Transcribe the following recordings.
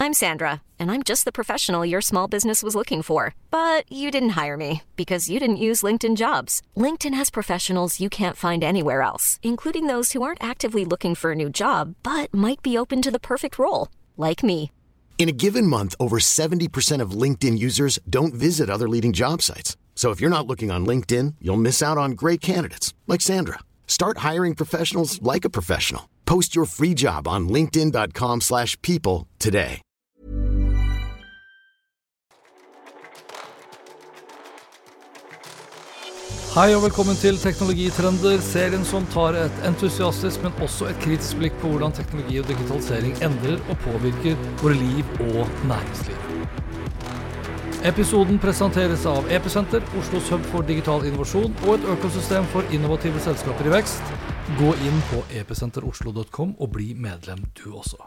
I'm Sandra, and I'm just the professional your small business was looking for. But you didn't hire me because you didn't use LinkedIn Jobs. LinkedIn has professionals you can't find anywhere else, including those who aren't actively looking for a new job, but might be open to the perfect role, like me. In a given month, over 70% of LinkedIn users don't visit other leading job sites. So if you're not looking on LinkedIn, you'll miss out on great candidates like Sandra. Start hiring professionals like a professional. Post your free job on linkedin.com/people today. Hei og velkommen til Teknologitrender, serien som tar et entusiastisk, men også et kritisk blikk på hvordan teknologi og digitalisering endrer og påvirker våre liv og næringsliv. Episoden presenteres av Epicenter, Oslos hub for digital innovasjon og et økosystem for innovative selskaper i vekst. Gå inn på epicenteroslo.com og bli medlem du også.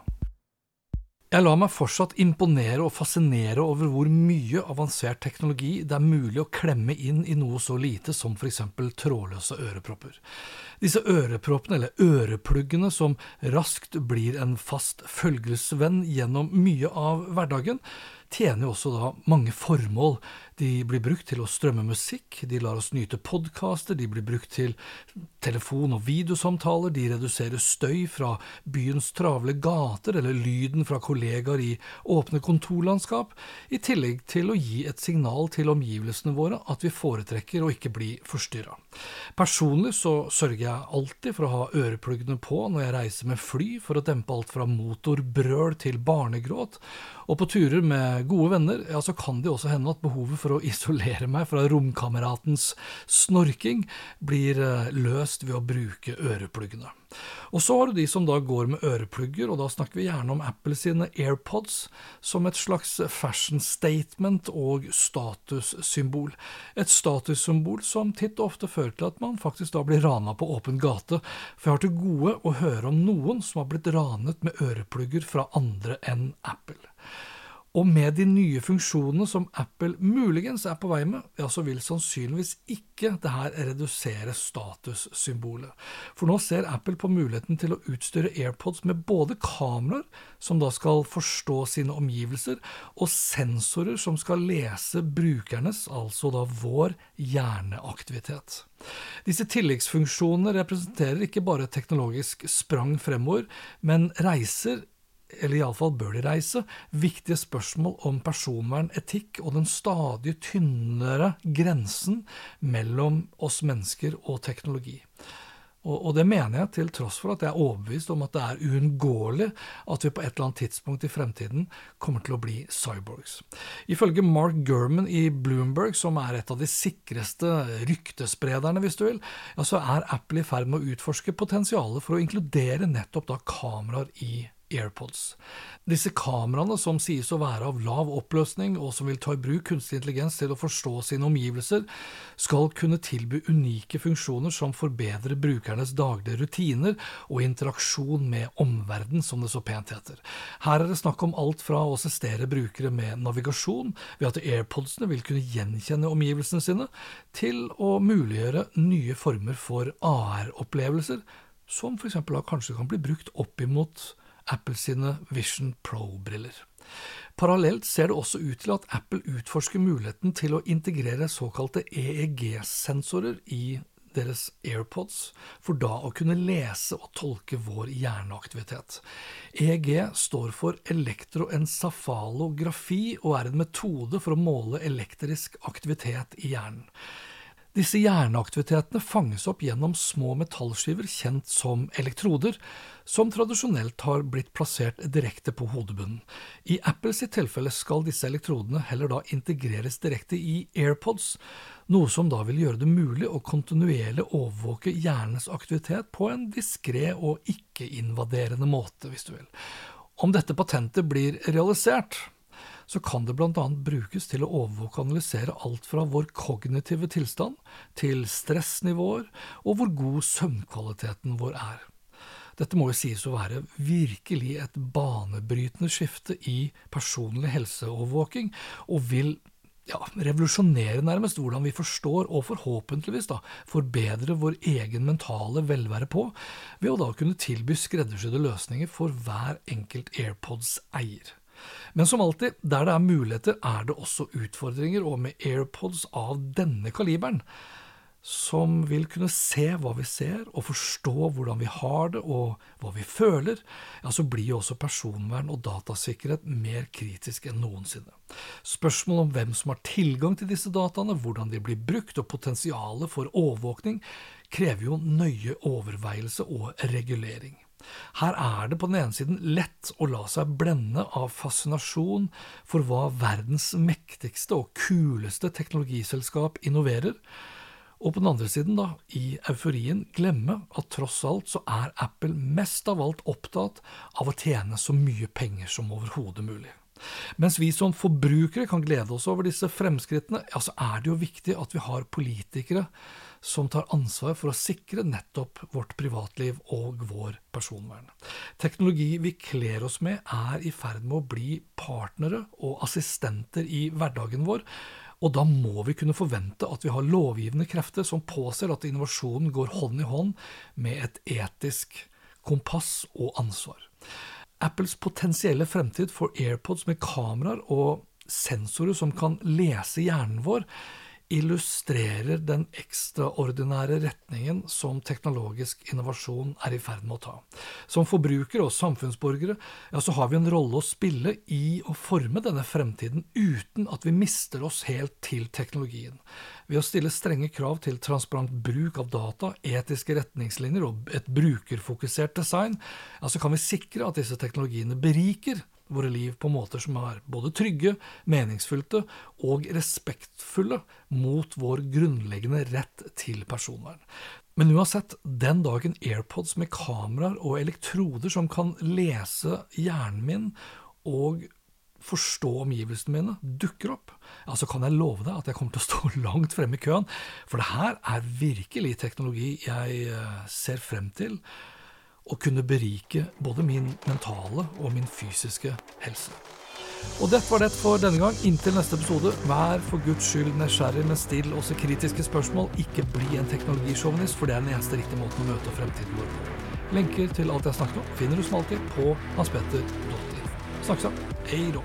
Jeg lar meg fortsatt imponere og fascinere over hvor mye avansert teknologi det mulig å klemme inn i noe så lite som for eksempel trådløse ørepropper. Disse øreproppene, eller ørepluggene, som raskt blir en fast følgesvenn gjennom mye av hverdagen, tjener jo også da mange formål. De blir brukt til å strømme musikk, de lar oss nyte podcaster, de blir brukt til telefon- og videosamtaler, de reduserer støy fra byens travle gater eller lyden fra kollegaer i åpne kontorlandskap, i tillegg til å gi et signal til omgivelsene våre at vi foretrekker å ikke bli forstyrret. Personlig så sørger jeg alltid for å ha ørepluggene på når jeg reiser med fly for å dempe alt fra motorbrøl til barnegråt, og på turer med gode venner, ja, så kan det også hende at behovet for å isolere meg fra romkameratens snorking blir løst ved å bruke ørepluggene. Og så har du de som da går med øreplugger, og da snakker vi gjerne om Apple sine AirPods som et slags fashion statement og statussymbol. Et statussymbol som titt og ofte fører til at man faktisk da blir ranet på åpen gate, for jeg har til gode å høre om noen som har blitt ranet med øreplugger fra andre enn Apple. Og med de nye funksjonene som Apple muligens er på vei med, ja, så vil sannsynligvis ikke det her redusere statussymbolet. For nå ser Apple på muligheten til å utstyre AirPods med både kameraer, som da skal forstå sine omgivelser, og sensorer som skal lese brukernes, altså da vår hjerneaktivitet. Disse tilleggsfunksjonene representerer ikke bare et teknologisk sprang fremover, men reiser, eller i alle fall bør de reise, viktige spørsmål om personvern, etikk og den stadig tynnere grensen mellom oss mennesker og teknologi. Og det mener jeg til tross for at jeg er overbevist om at det er uunngåelig at vi på et eller annet tidspunkt i fremtiden kommer til å bli cyborgs. Ifølge Mark Gurman i Bloomberg, som er et av de sikreste ryktesprederne hvis du vil, ja, så er Apple i ferd med å utforske potensialet for å inkludere nettopp da kameraer i AirPods. Disse kameraene som sies å være av lav oppløsning og som vil ta i bruk kunstig intelligens til å forstå sine omgivelser, skal kunne tilby unike funksjoner som forbedrer brukernes daglige rutiner og interaksjon med omverdenen, som det så pent heter. Her er det snakk om alt fra å assistere brukere med navigasjon, ved at AirPodsene vil kunne gjenkjenne omgivelsene sine, til å muliggjøre nye former for AR-opplevelser, som for eksempel kanskje kan bli brukt opp imot Apple sine Vision Pro-briller. Parallelt ser det også ut til at Apple utforsker muligheten til å integrere såkalte EEG-sensorer i deres AirPods, for da å kunne lese og tolke vår hjerneaktivitet. EEG står for elektroencefalografi og er en metode for å måle elektrisk aktivitet i hjernen. Disse hjerneaktivitetene fanges opp gjennom små metallskiver kjent som elektroder, som tradisjonelt har blitt plassert direkte på hodebunnen. I Apples tilfelle skal disse elektrodene heller da integreres direkte i AirPods, noe som da vil gjøre det mulig å kontinuerlig overvåke hjernens aktivitet på en diskret og ikke-invaderende måte, hvis du vil. Om dette patentet blir realisert, så kan det blant annet brukes til å overvåke og analysere alt fra vår kognitive tilstand til stressnivåer og hvor god søvnkvaliteten vår er. Dette må jo sies å være virkelig et banebrytende skifte i personlig helseovervåking, og vil revolusjonere nærmest hvordan vi forstår og forhåpentligvis forbedre vår egen mentale velvære på, ved å da kunne tilby skreddersydde løsninger for hver enkelt AirPods eier. Men som alltid, der det muligheter, det også utfordringer, og med AirPods av denne kaliberen, som vil kunne se hva vi ser, og forstå hvordan vi har det, og hva vi føler, ja, så blir jo også personvern og datasikkerhet mer kritisk enn noensinne. Spørsmål om hvem som har tilgang til disse dataene, hvordan de blir brukt, og potensialet for overvåkning, krever jo nøye overveielse og regulering. Her det på den ene siden lett å la seg blende av fascinasjon for hva verdens mektigste og kuleste teknologiselskap innoverer, og på den andre siden da, i euforien, glemme at tross alt så Apple mest av alt opptatt av å tjene så mye penger som overhodet mulig. Mens vi som forbrukere kan glede oss over disse fremskrittene, ja, så det jo viktig at vi har politikere som tar ansvar for å sikre nettopp vårt privatliv og vår personvern. Teknologi vi kler oss med i ferd med å bli partnere og assistenter i hverdagen vår, og da må vi kunne forvente at vi har lovgivende krefter som påser at innovasjonen går hånd i hånd med et etisk kompass og ansvar. Apples potensielle fremtid for AirPods med kameraer og sensorer som kan lese hjernen vår, illustrerer den ekstraordinære retningen som teknologisk innovasjon i ferd med å ta. Som forbrukere og samfunnsborgere, ja, så har vi en rolle å spille i å forme denne fremtiden uten at vi mister oss helt til teknologien. Ved å stille strenge krav til transparent bruk av data, etiske retningslinjer og et brukerfokusert design, ja, så kan vi sikre at disse teknologiene beriker våre liv på måter som både trygge, meningsfylte og respektfulle mot vår grunnleggende rett til personvern. Men uansett, den dagen AirPods med kameraer og elektroder som kan lese hjernen min og forstå omgivelsene mine dukker opp, ja, så kan jeg love deg at jeg kommer til å stå langt fremme i køen, for det her virkelig teknologi jeg ser frem til, og kunne berike både min mentale og min fysiske helse. Og dette var det for denne gang. Inntil neste episode, vær for Guds skyld nysgjerrig, men still også kritiske spørsmål. Ikke bli en teknologisjåvinist, for det den eneste riktige måten å møte fremtiden vår på. Lenker til alt jeg snakket om finner du som alltid på hanspetter.info. Snakkes da. Hei då.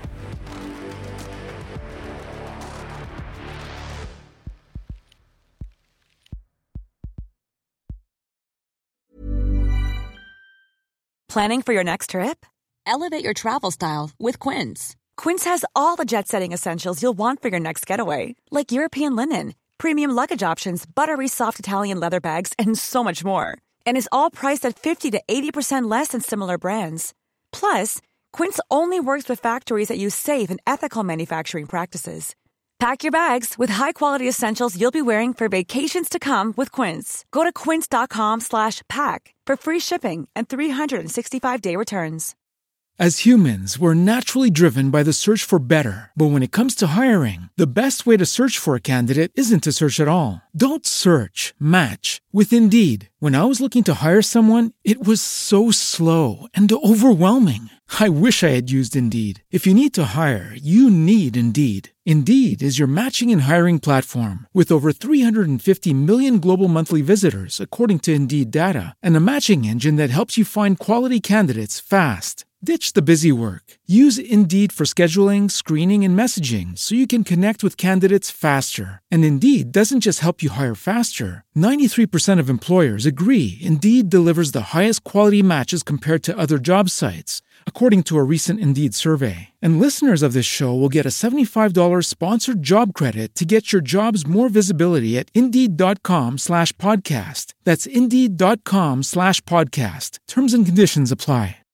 Planning for your next trip? Elevate your travel style with Quince. Quince has all the jet-setting essentials you'll want for your next getaway, like European linen, premium luggage options, buttery soft Italian leather bags, and so much more. And is all priced at 50 to 80% less than similar brands. Plus, Quince only works with factories that use safe and ethical manufacturing practices. Pack your bags with high-quality essentials you'll be wearing for vacations to come with Quince. Go to quince.com/pack for free shipping and 365-day returns. As humans, we're naturally driven by the search for better. But when it comes to hiring, the best way to search for a candidate isn't to search at all. Don't search, match with Indeed. When I was looking to hire someone, it was so slow and overwhelming. I wish I had used Indeed. If you need to hire, you need Indeed. Indeed is your matching and hiring platform with over 350 million global monthly visitors, according to Indeed data, and a matching engine that helps you find quality candidates fast. Ditch the busy work. Use Indeed for scheduling, screening, and messaging so you can connect with candidates faster. And Indeed doesn't just help you hire faster. 93% of employers agree Indeed delivers the highest quality matches compared to other job sites, according to a recent Indeed survey. And listeners of this show will get a $75 sponsored job credit to get your jobs more visibility at Indeed.com/podcast. That's Indeed.com/podcast. Terms and conditions apply.